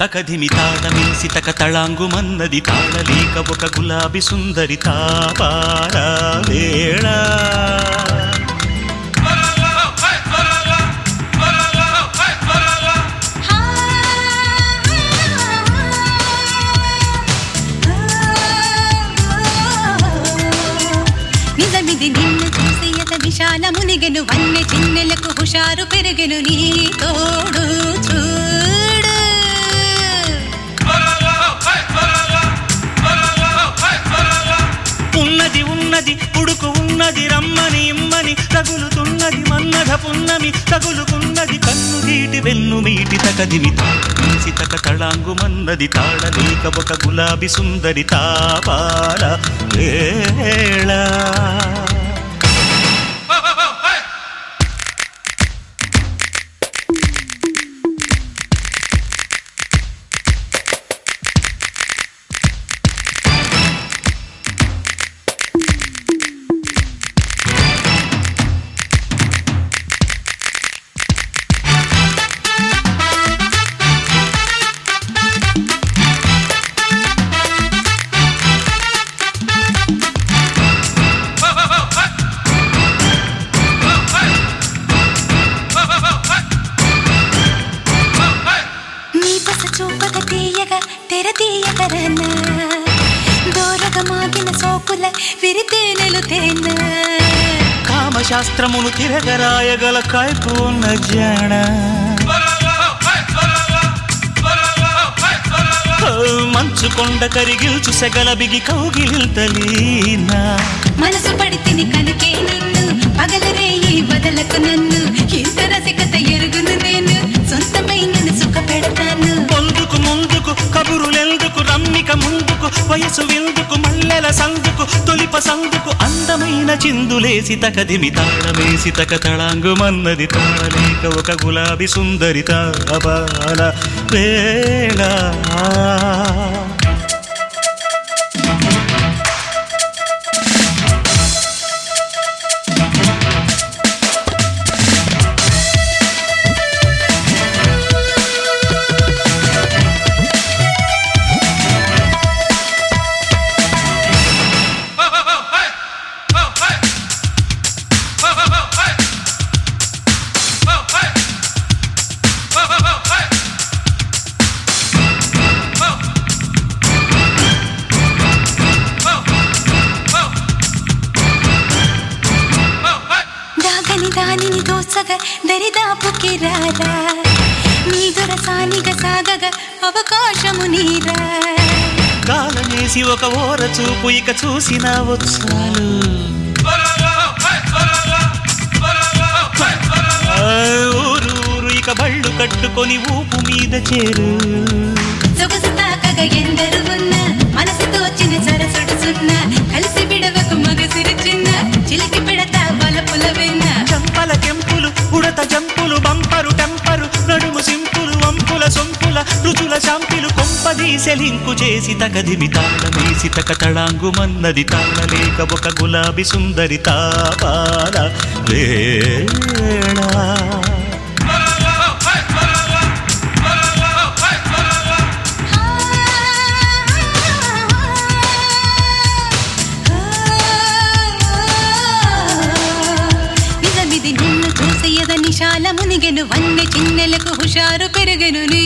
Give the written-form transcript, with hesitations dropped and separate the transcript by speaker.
Speaker 1: తకధిమి తాళమేసి తక తళాంగుమన్నది తాళలేక ఒక గులాబీ సుందరి తాపాల వేళ
Speaker 2: నిజమిది నిన్ను చూసేయత విశాల మునిగెను వన్నె చిన్నెలకు హుషారు పెరిగెను నీ తోడు చూడు
Speaker 1: ఉన్నది ఉన్నది ఉడుకు ఉన్నది రమ్మని ఇమ్మని తగులుతున్నది మన్నధ పున్నమి తగులుకున్నది కన్ను గీటి వెన్ను మీటి తకదిమి తాళమేసి తక తళాంగుమన్నది తాళలేక ఒక గులాబీ సుందరి తాపాల వేళ కామశాస్త్రమును తిరగరాయగల కైపు ఉన్న జాణ మంచు కొండ కరిగిల్చు సెగల బిగి కౌగిలితలీనా
Speaker 2: మనసు పడితిని కనుకే నిన్ను పగలరేయి వదలకు నన్ను ఇంత రసికత ఎరుగును నేను సొంతమైనను సుఖ పెడతాను
Speaker 1: పొందుకు ముందుకు కబురులెందుకు రమ్మిక ముందుకు వయసు విందుకు మల్లెల సందుకు తొలిప సందుకు అందమైన చిందులేసి తకదిమి తాళమేసి తక తళాంగుమన్నది తాళలేక ఒక గులాబీ సుందరి తాపాల వేళ
Speaker 2: దానిని దోసగా దరిదాపుకి రారా నీ దొరసానిగా సాగగా అవకాశము నీరా
Speaker 1: కాలనేసి ఒక ఓర చూపు ఇక చూసిన వచ్చాలు ఊరు ఊరు ఇక బళ్ళు కట్టుకొని ఊపు మీద చేరు
Speaker 2: సొగసు తాకగా ఎందరు ఉన్నా మనసుతో చిన్న సరసుడు సున్నా కలిసి విడవకు మగసిరి చిన్న చిలికి పెడతా బలపుల వెన్న
Speaker 1: చంపల కెంపులు ఉడత జంపులు బంపరు టెంపరు నడుము సింపులు వంపుల సొంపుల రుచుల శాంపిలు కొంపదీసెలింకు చేసి తకదిమి తాళమేసి తక తళాంగుమన్నది తాళలేక ఒక గులాబీ సుందరి తాపాల వేళ
Speaker 2: నిజమిది నిన్ను చూసేయద నిశాల మునిగెను వన్నె చిన్నెలకు హుషారు పెరుగెను